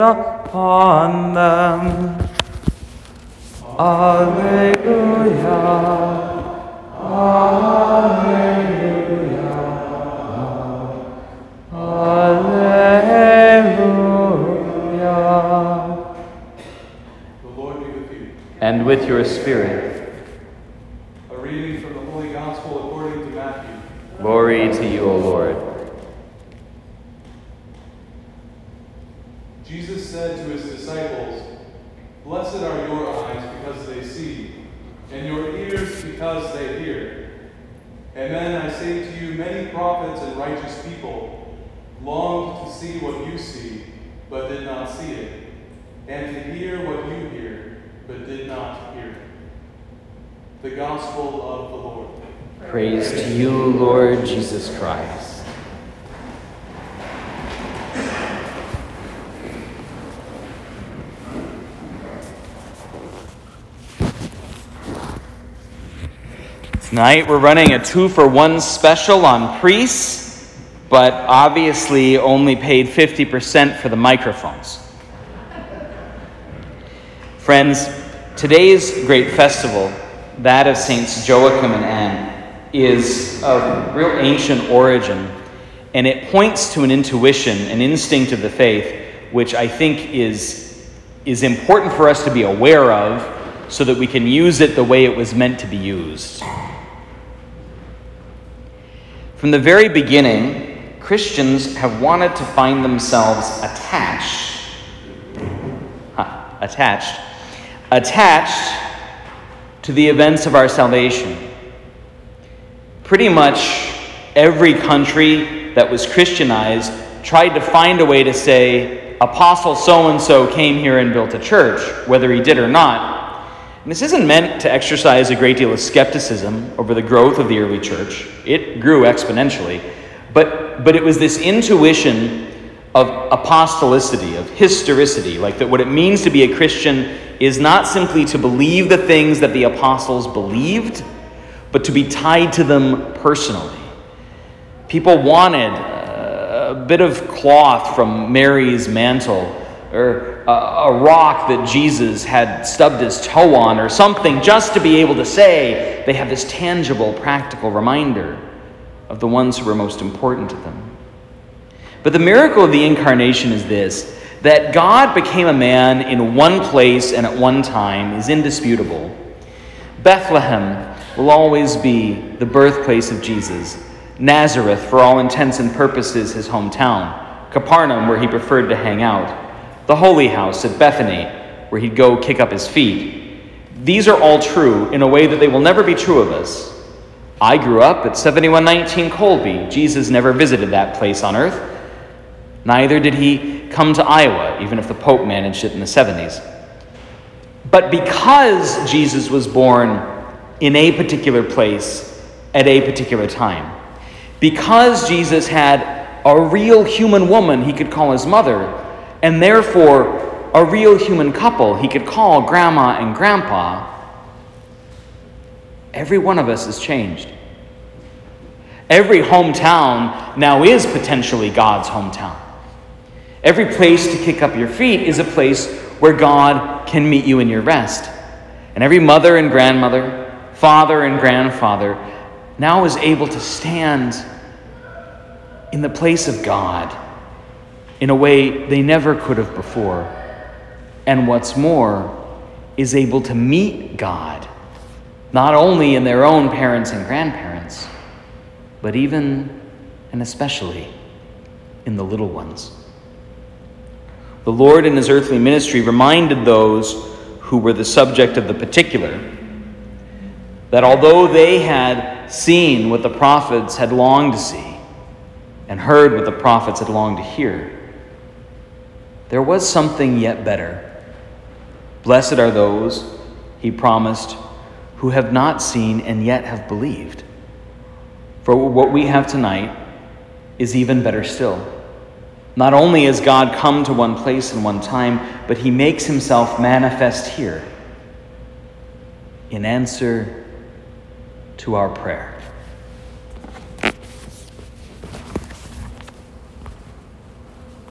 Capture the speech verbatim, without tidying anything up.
upon them. Alleluia, Alleluia, Alleluia. The Lord be with you. And with your spirit. A reading from the Holy Gospel according to Matthew. Glory to you, O Lord. Jesus said to his disciples, "Blessed are your eyes because they see, and your ears because they hear. Amen, I say to you, many prophets and righteous people longed to see what you see, but did not see it, and to hear what you hear, but did not hear it." The Gospel of the Lord. Praise to you, Lord Jesus Christ. Tonight we're running a two-for-one special on priests, but obviously only paid fifty percent for the microphones. Friends, today's great festival, that of Saints Joachim and Anne, is of real ancient origin, and it points to an intuition, an instinct of the faith, which I think is, is important for us to be aware of so that we can use it the way it was meant to be used. From the very beginning, Christians have wanted to find themselves attached, huh, attached, attached to the events of our salvation. Pretty much every country that was Christianized tried to find a way to say, Apostle so-and-so came here and built a church, whether he did or not. And this isn't meant to exercise a great deal of skepticism over the growth of the early church. It grew exponentially. But, but it was this intuition of apostolicity, of historicity, like that what it means to be a Christian is not simply to believe the things that the apostles believed, but to be tied to them personally. People wanted a bit of cloth from Mary's mantle, or a, a rock that Jesus had stubbed his toe on, or something, just to be able to say they have this tangible, practical reminder of the ones who were most important to them. But the miracle of the incarnation is this, that God became a man in one place and at one time is indisputable. Bethlehem will always be the birthplace of Jesus. Nazareth, for all intents and purposes, his hometown. Capernaum, where he preferred to hang out. The Holy House at Bethany, where he'd go kick up his feet. These are all true in a way that they will never be true of us. I grew up at seventy-one nineteen Colby. Jesus never visited that place on earth. Neither did he come to Iowa, even if the Pope managed it in the seventies. But because Jesus was born in a particular place at a particular time, because Jesus had a real human woman he could call his mother, and therefore a real human couple he could call grandma and grandpa, every one of us is changed. Every hometown now is potentially God's hometown. Every place to kick up your feet is a place where God can meet you in your rest. And every mother and grandmother, father and grandfather now is able to stand in the place of God in a way they never could have before. And what's more, is able to meet God, not only in their own parents and grandparents, but even and especially in the little ones. The Lord in his earthly ministry reminded those who were the subject of the particular that although they had seen what the prophets had longed to see and heard what the prophets had longed to hear, there was something yet better. Blessed are those, he promised, who have not seen and yet have believed. For what we have tonight is even better still. Not only has God come to one place and one time, but he makes himself manifest here in answer to our prayer.